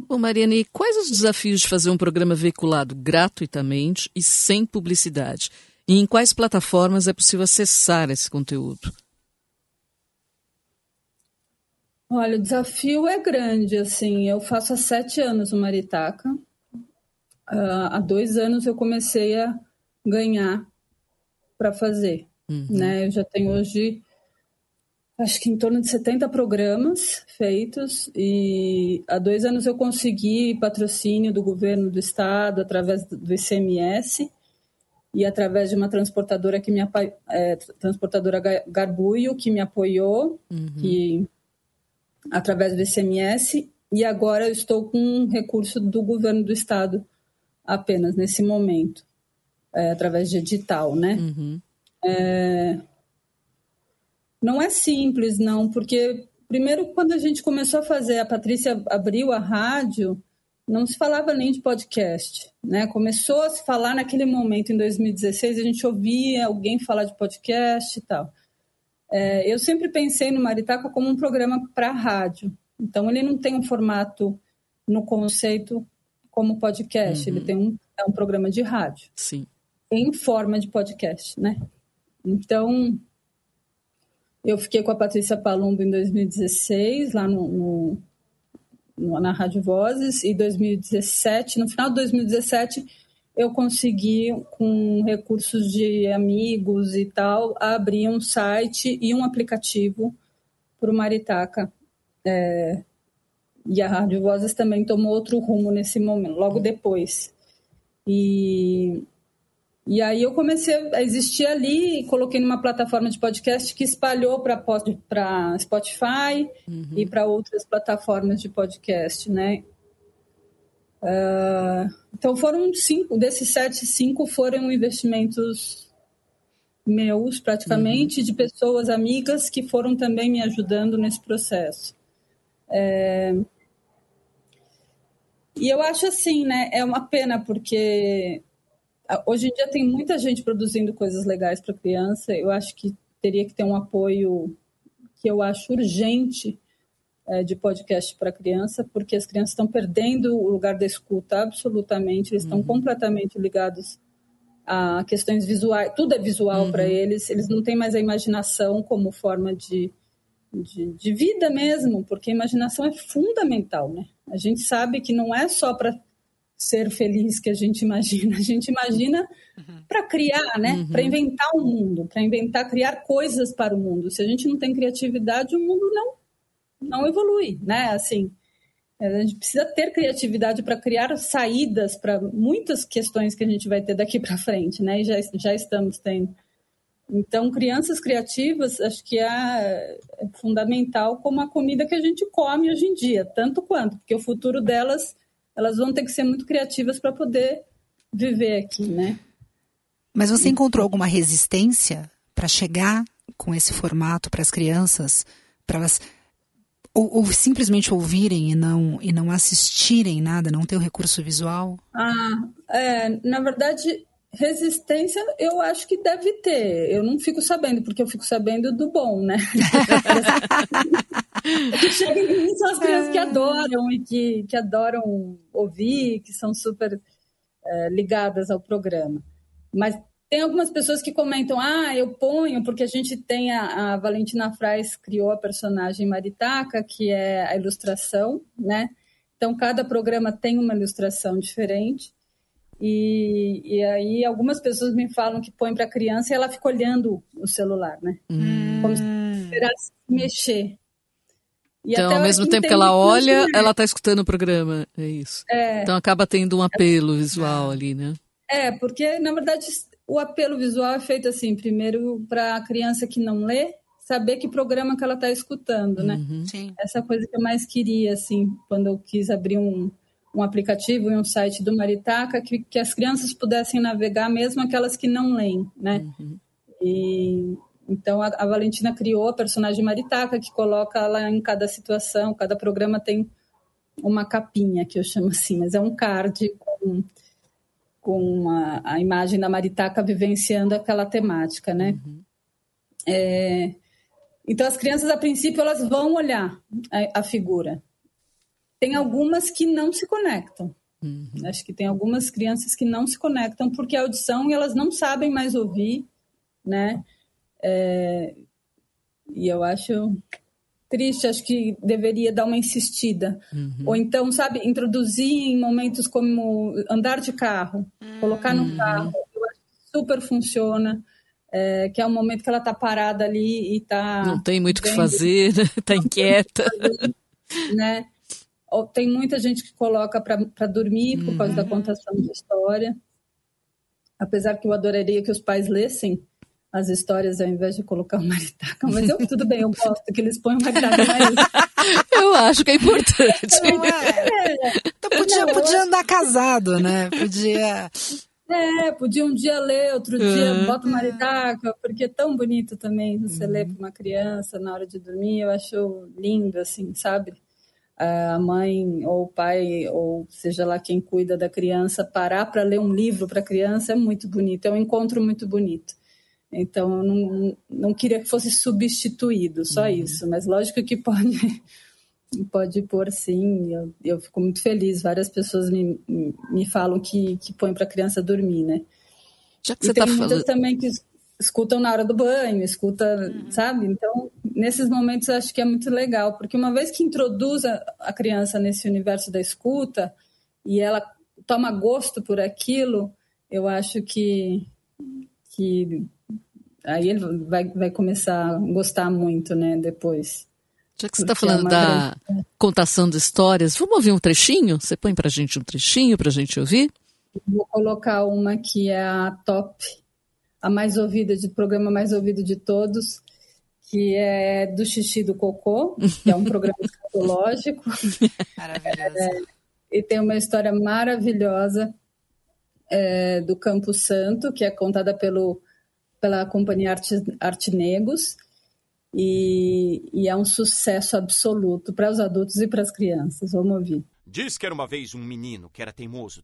Bom, Mariane, quais os desafios de fazer um programa veiculado gratuitamente e sem publicidade? E em quais plataformas é possível acessar esse conteúdo? Olha, o desafio é grande, assim, eu faço há 7 anos o Maritaca. Há 2 anos eu comecei a ganhar para fazer, né? Eu já tenho hoje, acho que em torno de 70 programas feitos, e há 2 anos eu consegui patrocínio do governo do estado através do ICMS e através de uma transportadora transportadora Garbuio, que me apoiou, que através do ICMS, e agora eu estou com um recurso do governo do estado apenas nesse momento, através de edital, né? Não é simples, não, porque primeiro quando a gente começou a fazer, a Patrícia abriu a rádio, não se falava nem de podcast, né? Começou a se falar naquele momento, em 2016, a gente ouvia alguém falar de podcast e tal. Eu sempre pensei no Maritaca como um programa para rádio. Então, ele não tem um formato no conceito como podcast. Ele tem é um programa de rádio. Sim. Em forma de podcast, né? Então, eu fiquei com a Patrícia Palumbo em 2016, lá na Rádio Vozes, e 2017, no final de 2017, eu consegui, com recursos de amigos e tal, abrir um site e um aplicativo para o Maritaca. E a Rádio Vozes também tomou outro rumo nesse momento, logo depois. E aí eu comecei a existir ali e coloquei numa plataforma de podcast que espalhou para Spotify e para outras plataformas de podcast, né? Então foram 5, desses 7, 5 foram investimentos meus praticamente, de pessoas amigas que foram também me ajudando nesse processo. E eu acho assim, né, é uma pena porque hoje em dia tem muita gente produzindo coisas legais para criança. Eu acho que teria que ter um apoio que eu acho urgente de podcast para criança, porque as crianças estão perdendo o lugar da escuta absolutamente, eles estão completamente ligados a questões visuais, tudo é visual para eles não têm mais a imaginação como forma de vida mesmo, porque a imaginação é fundamental, né? A gente sabe que não é só para ser feliz que a gente imagina para criar, né? Para inventar um mundo, criar coisas para o mundo. Se a gente não tem criatividade, o mundo não evolui, né? Assim, a gente precisa ter criatividade para criar saídas para muitas questões que a gente vai ter daqui para frente, né? E já estamos tendo. Então, crianças criativas, acho que é fundamental como a comida que a gente come hoje em dia, tanto quanto, porque o futuro delas, elas vão ter que ser muito criativas para poder viver aqui, né? Mas você encontrou alguma resistência para chegar com esse formato para as crianças, para elas ou simplesmente ouvirem e não assistirem nada, não ter o recurso visual? Na verdade, resistência eu acho que deve ter. Eu não fico sabendo, porque eu fico sabendo do bom, né? Que chegam em mim são as crianças que adoram e que adoram ouvir, que são super ligadas ao programa. Mas tem algumas pessoas que comentam, eu ponho, porque a gente tem a Valentina Frais criou a personagem Maritaca, que é a ilustração, né? Então, cada programa tem uma ilustração diferente. E aí, algumas pessoas me falam que põe para a criança e ela fica olhando o celular, né? Como se esperasse mexer. E então, ao mesmo tempo que ela olha, ela está escutando o programa, é isso. Então, acaba tendo um apelo visual ali, né? Porque, na verdade, o apelo visual é feito assim, primeiro para a criança que não lê, saber que programa que ela está escutando, né? Sim. Essa coisa que eu mais queria, assim, quando eu quis abrir um aplicativo e um site do Maritaca, que as crianças pudessem navegar, mesmo aquelas que não leem, né? E então a Valentina criou a personagem Maritaca, que coloca lá em cada situação, cada programa tem uma capinha, que eu chamo assim, mas é um card com a imagem da Maritaca vivenciando aquela temática, né? Então, as crianças, a princípio, elas vão olhar a figura. Tem algumas que não se conectam. Acho que tem algumas crianças que não se conectam porque a audição, elas não sabem mais ouvir, né? E eu acho triste, acho que deveria dar uma insistida. Ou então, sabe, introduzir em momentos como andar de carro, colocar no carro, eu acho que super funciona, que é um momento que ela está parada ali e está... Não tem muito o que fazer, está inquieta. Né? Tem muita gente que coloca para dormir por causa da contação de história. Apesar que eu adoraria que os pais lessem as histórias ao invés de colocar o maritaca. Mas tudo bem, eu gosto que eles ponham o maritaca, mas... Eu acho que é importante. Então podia andar casado, né? Podia um dia ler, outro dia bota o maritaca, porque é tão bonito também você ler para uma criança na hora de dormir. Eu acho lindo, assim, sabe? A mãe ou o pai, ou seja lá quem cuida da criança, parar para ler um livro para a criança é muito bonito, é um encontro muito bonito. Então, eu não queria que fosse substituído, só isso. Mas lógico que pode pôr, sim. Eu fico muito feliz. Várias pessoas me falam que põem para a criança dormir, né? Já que você tem muitas também que escutam na hora do banho, sabe? Então, nesses momentos, eu acho que é muito legal, porque uma vez que introduz a criança nesse universo da escuta e ela toma gosto por aquilo, eu acho que aí ele vai começar a gostar muito, né, depois. Já que você está falando da contação de histórias, vamos ouvir um trechinho? Você põe pra gente um trechinho pra gente ouvir? Vou colocar uma que é a top, a mais ouvida, programa mais ouvido de todos, que é do Xixi do Cocô, que é um programa escatológico. Maravilhoso. E tem uma história maravilhosa do Campo Santo, que é contada pela companhia Artenegos, e é um sucesso absoluto para os adultos e para as crianças. Vamos ouvir. Diz que era uma vez um menino que era teimoso,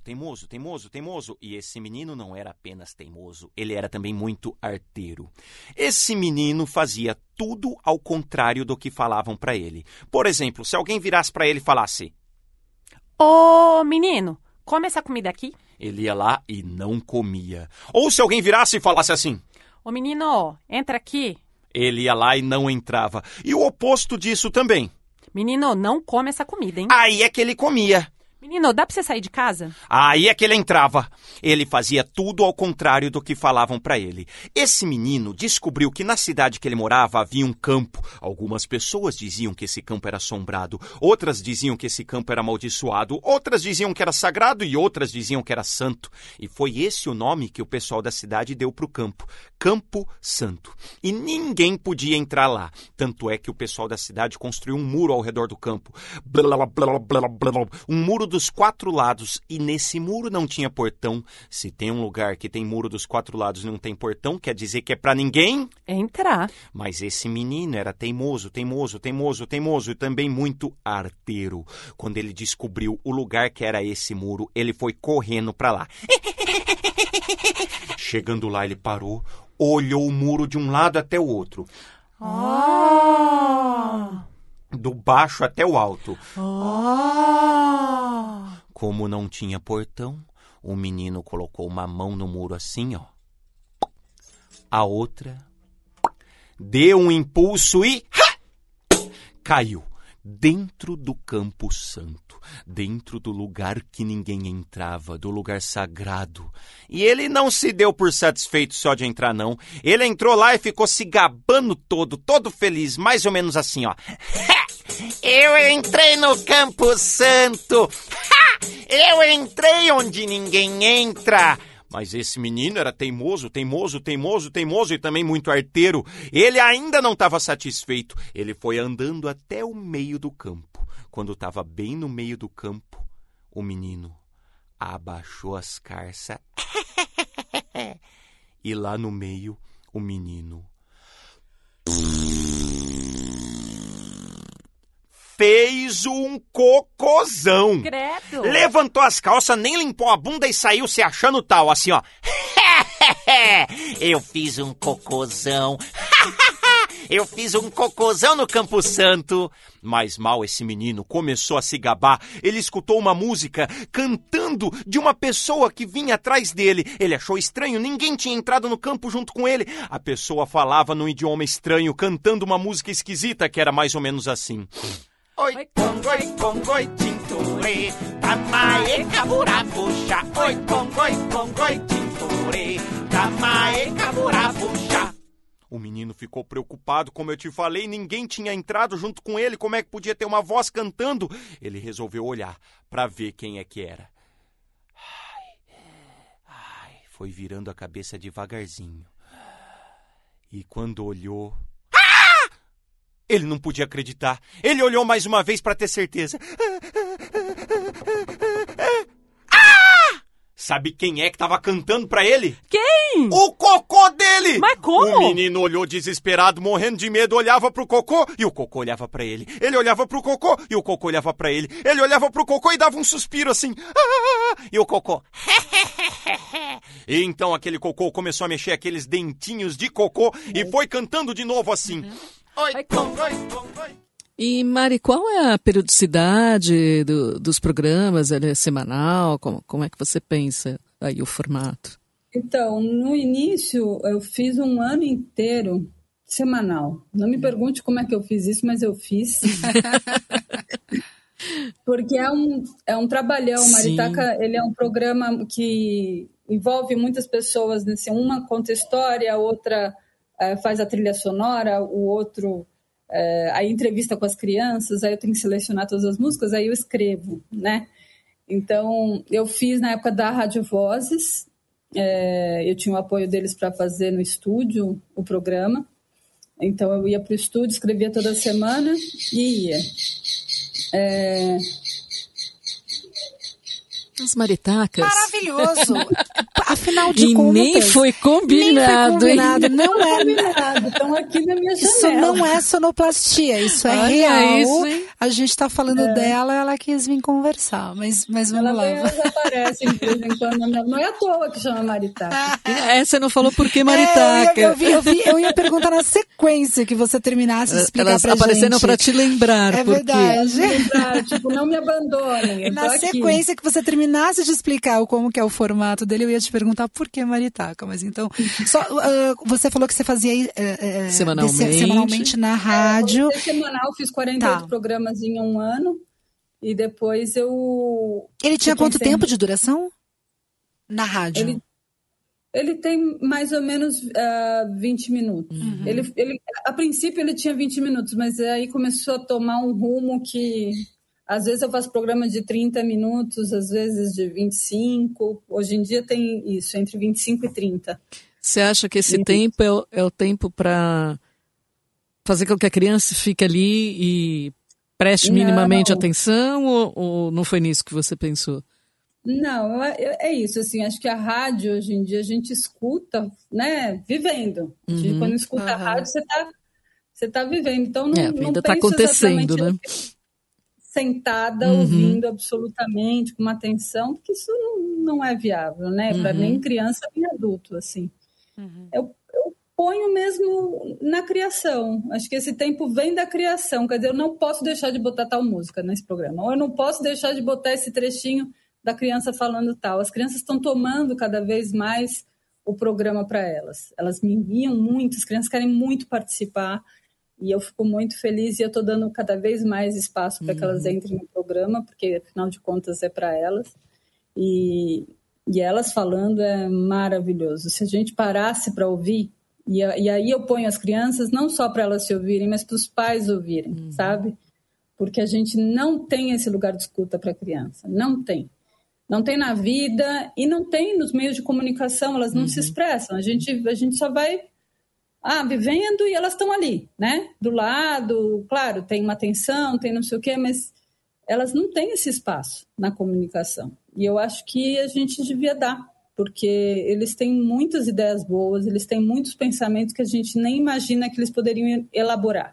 e esse menino não era apenas teimoso, ele era também muito arteiro. Esse menino fazia tudo ao contrário do que falavam para ele. Por exemplo, se alguém virasse para ele e falasse: Ô, menino, come essa comida aqui. Ele ia lá e não comia. Ou se alguém virasse e falasse assim: Ô, menino, entra aqui. Ele ia lá e não entrava. E o oposto disso também. Menino, não come essa comida, hein? Aí é que ele comia. Menino, dá pra você sair de casa? Aí é que ele entrava. Ele fazia tudo ao contrário do que falavam para ele. Esse menino descobriu que na cidade que ele morava havia um campo. Algumas pessoas diziam que esse campo era assombrado. Outras diziam que esse campo era amaldiçoado. Outras diziam que era sagrado e outras diziam que era santo. E foi esse o nome que o pessoal da cidade deu para o campo. Campo Santo. E ninguém podia entrar lá. Tanto é que o pessoal da cidade construiu um muro ao redor do campo. Um muro dos 4 lados, e nesse muro não tinha portão. Se tem um lugar que tem muro dos 4 lados e não tem portão, quer dizer que é pra ninguém entrar. Mas esse menino era teimoso e também muito arteiro. Quando ele descobriu o lugar que era esse muro, ele foi correndo pra lá. Chegando lá, ele parou, olhou o muro de um lado até o outro. Do baixo até o alto. Como não tinha portão, o menino colocou uma mão no muro assim, ó. A outra deu um impulso e caiu dentro do Campo Santo, dentro do lugar que ninguém entrava, do lugar sagrado. E ele não se deu por satisfeito só de entrar, não. Ele entrou lá e ficou se gabando todo feliz, mais ou menos assim, ó. Eu entrei no Campo Santo! Eu entrei onde ninguém entra! Mas esse menino era teimoso e também muito arteiro. Ele ainda não estava satisfeito. Ele foi andando até o meio do campo. Quando estava bem no meio do campo, o menino abaixou as carças. E lá no meio, o menino fez um cocôzão. Credo. Levantou as calças, nem limpou a bunda e saiu se achando tal, assim, ó. Eu fiz um cocôzão. Eu fiz um cocôzão no Campo Santo. Mas mal esse menino começou a se gabar. Ele escutou uma música cantando de uma pessoa que vinha atrás dele. Ele achou estranho, ninguém tinha entrado no campo junto com ele. A pessoa falava num idioma estranho, cantando uma música esquisita que era mais ou menos assim. Oi, congoi, tinture, tamae, caburapuxa. Oi, congoi, tinture, tamae, caburapuxa. O menino ficou preocupado, como eu te falei, ninguém tinha entrado junto com ele, como é que podia ter uma voz cantando? Ele resolveu olhar para ver quem é que era. Foi virando a cabeça devagarzinho. E quando olhou... Ele não podia acreditar. Ele olhou mais uma vez para ter certeza. Sabe quem é que estava cantando para ele? Quem? O cocô dele! Mas como? O menino olhou desesperado, morrendo de medo, olhava pro cocô e o cocô olhava para ele. Ele olhava pro cocô e o cocô olhava para ele. Ele olhava pro cocô e dava um suspiro assim. E o cocô... E então aquele cocô começou a mexer aqueles dentinhos de cocô e foi cantando de novo assim. Oi, congoi. E, Mari, qual é a periodicidade dos programas? Ele é semanal? Como é que você pensa aí o formato? Então, no início, eu fiz um ano inteiro semanal. Não me pergunte como é que eu fiz isso, mas eu fiz. Porque é um trabalhão. O Maritaca, ele é um programa que envolve muitas pessoas. Assim, uma conta história, a outra faz a trilha sonora, o outro... aí entrevista com as crianças, aí eu tenho que selecionar todas as músicas, aí eu escrevo, né? Então, eu fiz na época da Rádio Vozes, eu tinha o apoio deles para fazer no estúdio o programa, então eu ia para o estúdio, escrevia toda semana e ia. As maritacas. Maravilhoso. Afinal de contas... Nem foi combinado. Não é combinado. Estão aqui na minha janela. Isso não é sonoplastia, isso é real. Isso, a gente está falando dela, ela quis vir conversar, mas vamos lá. Elas aparecem de vez em quando. Não é à toa que chama Maritaca. Você não falou por que Maritaca. Eu ia perguntar na sequência que você terminasse de explicar elas pra gente. apareceram para te lembrar. É por verdade. Tipo, não me abandonem. Na sequência que você terminasse de explicar como que é o formato dele, eu ia te perguntar por que Maritaca. Mas então, você falou que você fazia semanalmente na rádio. Semanal, fiz 48 programas em um ano. E depois eu... Ele tinha quanto tempo de duração? Na rádio? Ele tem mais ou menos 20 minutos. Uhum. A princípio ele tinha 20 minutos, mas aí começou a tomar um rumo que... Às vezes eu faço programas de 30 minutos, às vezes de 25. Hoje em dia tem isso, entre 25 e 30. Você acha que esse tempo é o tempo para fazer com que a criança fique ali e preste minimamente atenção? Ou não foi nisso que você pensou? Não, é isso. Assim, acho que a rádio, hoje em dia, a gente escuta, né, vivendo. Quando escuta a rádio, você tá vivendo. Então, não está acontecendo, né? Sentada, ouvindo absolutamente, com uma atenção, porque isso não é viável, né? Para nem criança, nem adulto, assim. Eu ponho mesmo na criação. Acho que esse tempo vem da criação. Quer dizer, eu não posso deixar de botar tal música nesse programa. Ou eu não posso deixar de botar esse trechinho da criança falando tal. As crianças estão tomando cada vez mais o programa para elas. Elas me enviam muito, as crianças querem muito participar. E eu fico muito feliz e eu estou dando cada vez mais espaço para que elas entrem no programa, porque, afinal de contas, é para elas. E elas falando é maravilhoso. Se a gente parasse para ouvir, e aí eu ponho as crianças não só para elas se ouvirem, mas para os pais ouvirem, sabe? Porque a gente não tem esse lugar de escuta para a criança. Não tem. Não tem na vida e não tem nos meios de comunicação. Elas não se expressam. A gente só vai... vivendo e elas estão ali, né? Do lado, claro, tem uma atenção, tem não sei o quê, mas elas não têm esse espaço na comunicação. E eu acho que a gente devia dar, porque eles têm muitas ideias boas, eles têm muitos pensamentos que a gente nem imagina que eles poderiam elaborar.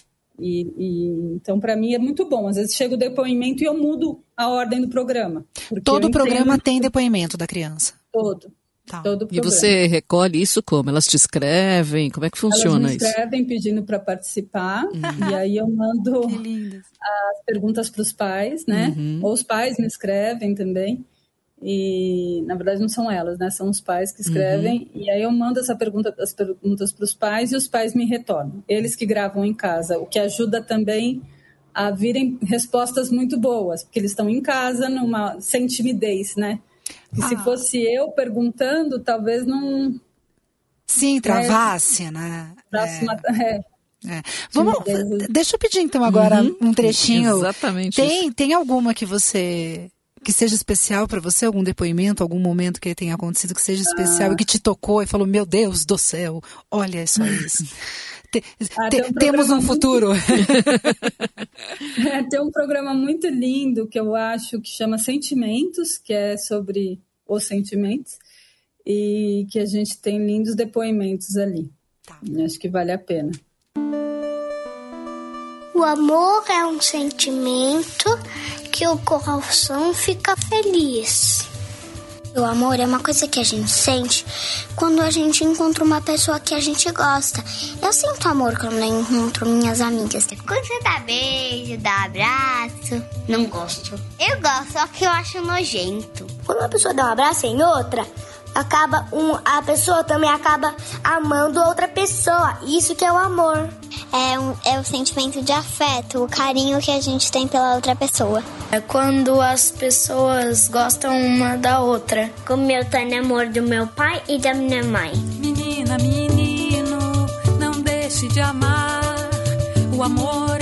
Então, para mim, é muito bom. Às vezes chega o depoimento e eu mudo a ordem do programa. Todo programa tem depoimento da criança? Todo. Tá. Todo o E programa. você recolhe isso como? Elas te escrevem? Como é que funciona Elas me isso? escrevem pedindo para participar, e aí eu mando Que lindas. as perguntas para os pais, né? Ou os pais me escrevem também. E, na verdade, não são elas, né? São os pais que escrevem. E aí eu mando as perguntas para os pais e os pais me retornam. Eles que gravam em casa, o que ajuda também a virem respostas muito boas, porque eles estão em casa sem timidez, né? E se fosse eu perguntando, talvez não... Sim, travasse, né? Vamos, deixa eu pedir então agora um trechinho. Exatamente. Tem alguma que seja especial para você, algum depoimento, algum momento que tenha acontecido que seja especial e que te tocou e falou, meu Deus do céu, olha só isso. Temos um futuro. Tem um programa muito lindo que eu acho que chama Sentimentos, que é sobre os sentimentos, e que a gente tem lindos depoimentos ali. Tá. Acho que vale a pena. O amor é um sentimento que o coração fica feliz. O amor é uma coisa que a gente sente quando a gente encontra uma pessoa que a gente gosta. Eu sinto amor quando eu encontro minhas amigas. Quando você dá beijo, dá abraço, não gosto. Eu gosto, só que eu acho nojento. Quando uma pessoa dá um abraço em outra, a pessoa também acaba amando outra pessoa. Isso que é o amor. É o sentimento de afeto, o carinho que a gente tem pela outra pessoa. É quando as pessoas gostam uma da outra. Como eu tô no amor do meu pai e da minha mãe. Menina, menino, não deixe de amar. O amor